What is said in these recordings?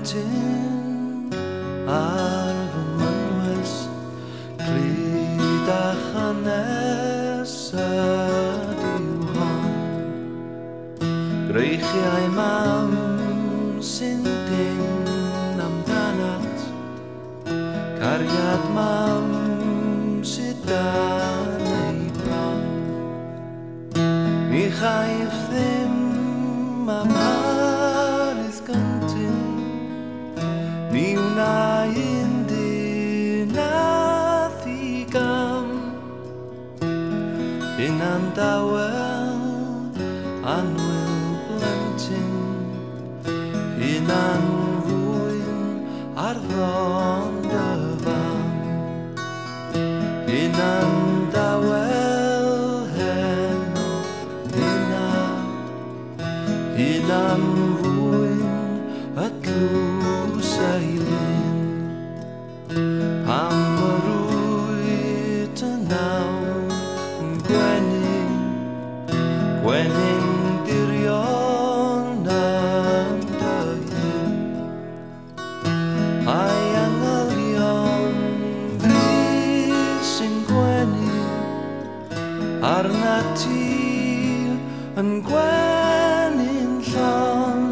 blentyn ar fy mynwes Clyd a chanes ydyw hon Greichiau mam sy'n dyn amdanat Cariad mam sydd dan ei bron Mi chaif ddim am harydd gyntyn Ni wna un dyn a thigam Hunan dawel anwyl blentyn Hunan rwyn ar ddon dyfam Hunan dawel heno hynna Hunan rwyn y tlws eilyn Pam y rwyd y nawr yn gwenyn Gwenyn dirion yn dyn Ai angylion frys yn gwenyn Arna ti yn gwenyn llon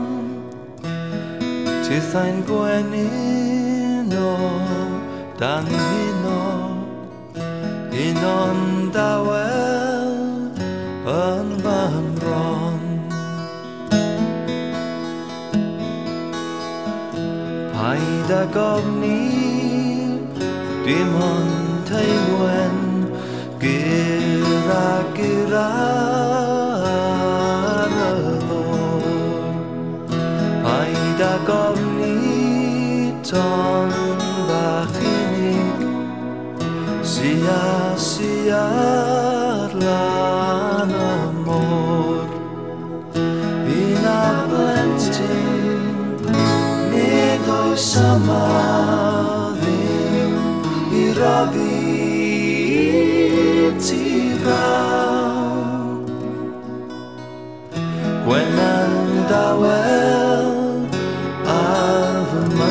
Tithau'n gwenyn o dan huno Huno'n dawel yn fy mron Paid a gofni dim ond teimwen Gyr a gyr ar y ddor Paid a gofni ton bach unig Si ar lan y môr Un a blentyn Nid oes yma ddim I roddi ti raw Gwenan dawel ar fy